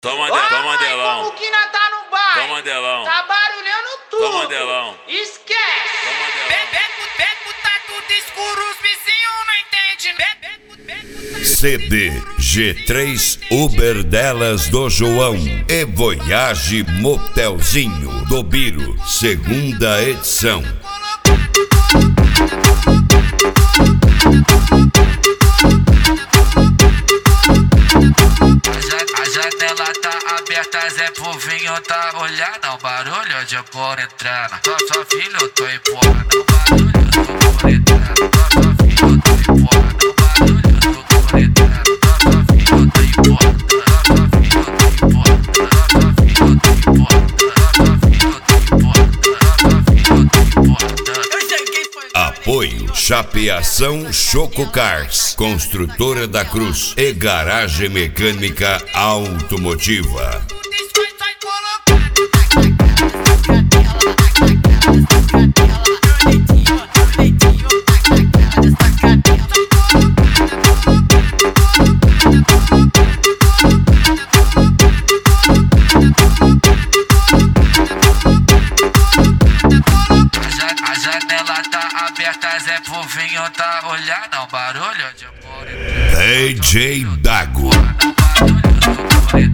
Toma Como Delão. que nós tá no baile? Toma Delão. Tá barulhando tudo. Toma Delão. Esquece. Beco tá tudo escuro, os vizinhos não entendem. CD G3 Uber Delas do João e Voyage Motelzinho do Biro, segunda edição. A janela tá aberta, Zé Povinho tá olhando o barulho de por entrando. Só filho, eu tô empurrando o barulho do por entrando. Só filho, eu tô empurrando o barulho do por entrando. Só filho, eu tô empurrando. Só filho, eu tô empurrando. Só filho, eu tô empurrando. Só filho, eu tô empurrando. Só filho, eu tô empurrando. Eu cheguei, foi. Apoio Chapeação Choco Cars, Construtora da Cruz e Garagem Mecânica Automotiva. A janela tá aberta, Zé Povinho tá olhando o barulho de por entrando. DJ Dago. O barulho do por entrando.